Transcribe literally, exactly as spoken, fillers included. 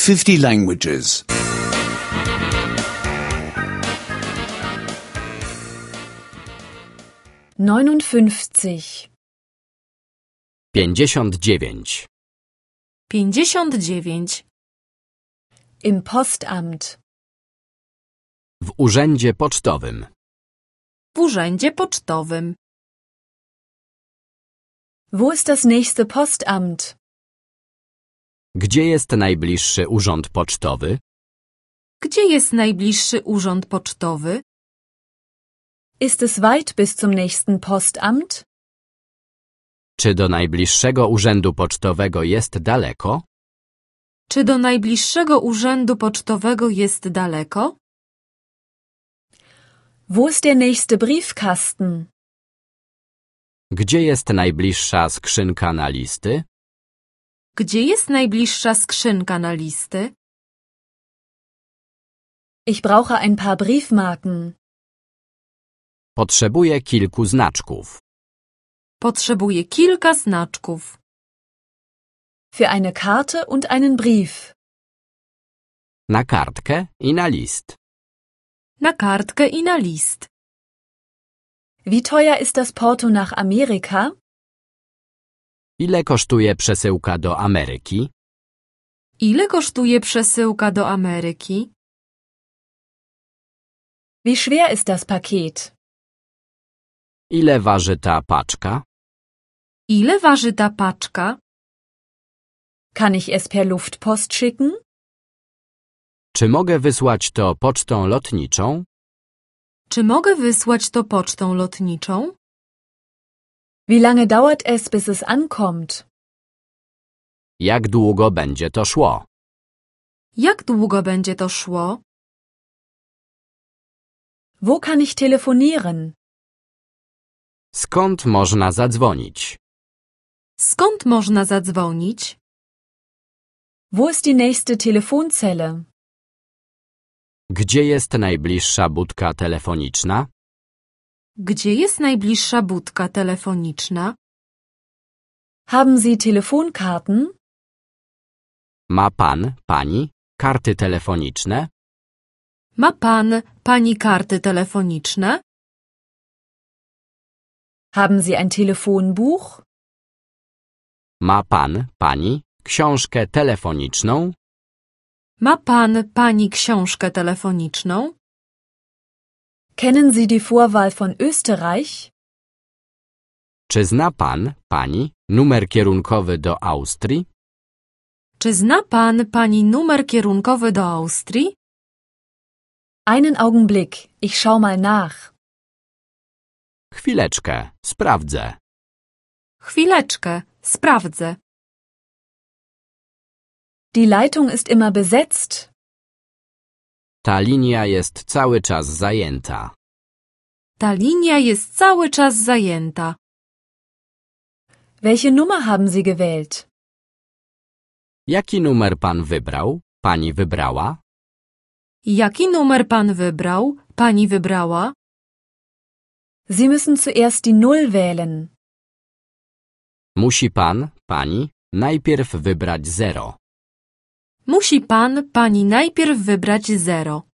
fifty languages. neunundfünfzig. pięćdziesiąt dziewięć. pięćdziesiąt dziewięć. Im Postamt. W urzędzie pocztowym. W urzędzie pocztowym. Wo ist das nächste Postamt? Gdzie jest najbliższy urząd pocztowy? Gdzie jest najbliższy urząd pocztowy? Ist es weit bis zum nächsten Postamt? Czy do najbliższego urzędu pocztowego jest daleko? Czy do najbliższego urzędu pocztowego jest daleko? Wo ist der nächste Briefkasten? Gdzie jest najbliższa skrzynka na listy? Gdzie jest najbliższa skrzynka na listy? Ich brauche ein paar Briefmarken. Potrzebuję kilku znaczków. Potrzebuję kilka znaczków. Für eine Karte und einen Brief. Na kartkę i na list. Na kartkę i na list. Wie teuer ist das Porto nach Amerika? Ile kosztuje przesyłka do Ameryki? Ile kosztuje przesyłka do Ameryki? Wie schwer ist das Paket? Ile waży ta paczka? Ile waży ta paczka? Kann ich es per Luftpost schicken? Czy mogę wysłać to pocztą lotniczą? Czy mogę wysłać to pocztą lotniczą? Wie lange dauert es, bis es ankommt? Jak długo będzie to szło? Jak długo będzie to szło? Wo kann ich telefonieren? Skąd można zadzwonić? Skąd można zadzwonić? Wo ist die nächste Telefonzelle? Gdzie jest najbliższa budka telefoniczna? Gdzie jest najbliższa budka telefoniczna? Haben Sie Telefonkarten? Ma pan, pani, karty telefoniczne? Ma pan, pani karty telefoniczne? Haben Sie ein Telefonbuch? Ma pan, pani, książkę telefoniczną? Ma pan, pani książkę telefoniczną? Kennen Sie die Vorwahl von Österreich? Czy zna pan, pani, numer kierunkowy do Austrii? Czy zna pan, pani numer kierunkowy do Austrii? Einen Augenblick, ich schau mal nach. Chwileczkę, sprawdzę. Chwileczkę, sprawdzę. Die Leitung ist immer besetzt. Ta linia jest cały czas zajęta. Ta linia jest cały czas zajęta. Welche Nummer haben Sie gewählt? Jaki numer pan wybrał? Pani wybrała? Jaki numer pan wybrał? Pani wybrała? Sie müssen zuerst die Null wählen. Musi pan, pani, najpierw wybrać zero. Musi pan, pani najpierw wybrać zero.